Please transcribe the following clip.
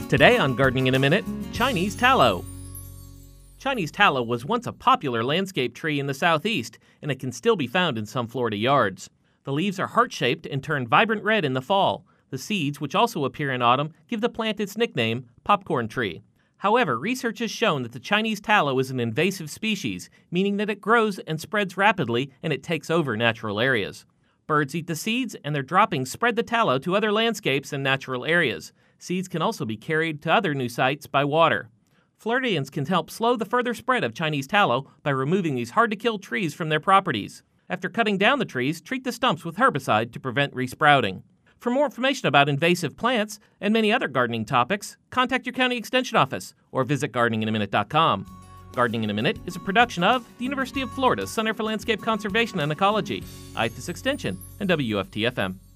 Today on Gardening in a Minute, Chinese tallow. Chinese tallow was once a popular landscape tree in the southeast, and it can still be found in some Florida yards. The leaves are heart-shaped and turn vibrant red in the fall. The seeds, which also appear in autumn, give the plant its nickname, popcorn tree. However, research has shown that the Chinese tallow is an invasive species, meaning that it grows and spreads rapidly and it takes over natural areas. Birds eat the seeds, and their droppings spread the tallow to other landscapes and natural areas. Seeds can also be carried to other new sites by water. Floridians can help slow the further spread of Chinese tallow by removing these hard-to-kill trees from their properties. After cutting down the trees, treat the stumps with herbicide to prevent resprouting. For more information about invasive plants and many other gardening topics, contact your county extension office or visit gardeninginaminute.com. Gardening in a Minute is a production of the University of Florida's Center for Landscape Conservation and Ecology, IFAS Extension, and WFT-FM.